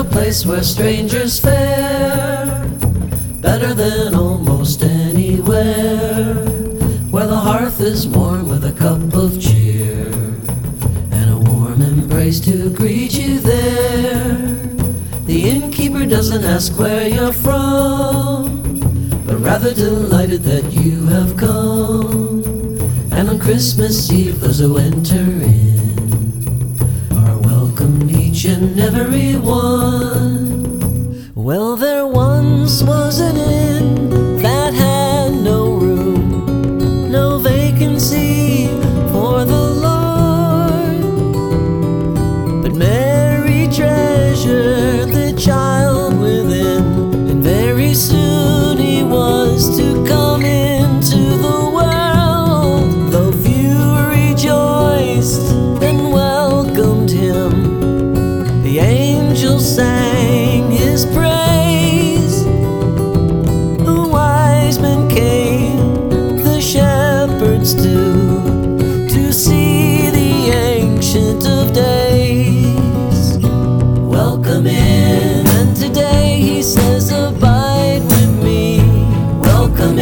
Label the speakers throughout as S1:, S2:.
S1: a place where strangers fare better than almost anywhere, where the hearth is warm with a cup of cheer and a warm embrace to greet you there. The innkeeper doesn't ask where you're from, but rather delighted that you have come. And on Christmas Eve those who enter in are welcome, each and every one. Well, there once was an inn that had no room, no vacancy for the Lord, but Mary treasured the child within, and very soon he was to come into the world. Though few rejoiced and welcomed him, the angels sang his praise. The wise men came, the shepherds too, to see the Ancient of Days. Welcome in, and today he says, abide with me. Welcome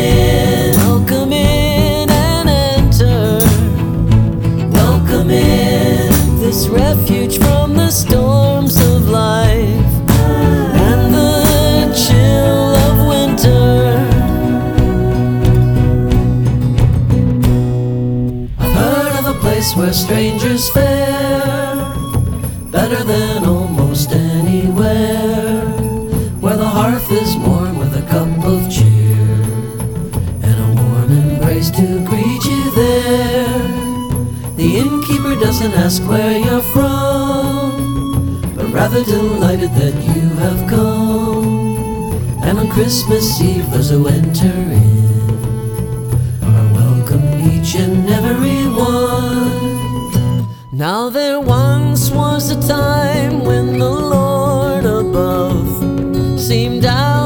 S1: in and enter. Welcome in, this refuge from the storms of life and the chill of winter. I've heard of a place where strangers fare better than almost anywhere, where the hearth is warm with a cup of cheer and a warm embrace to greet you there. The innkeeper doesn't ask where you're from, but rather delighted that you have come. And on Christmas Eve those who enter in are welcome, each and every one. Now there once was a time when the Lord above seemed out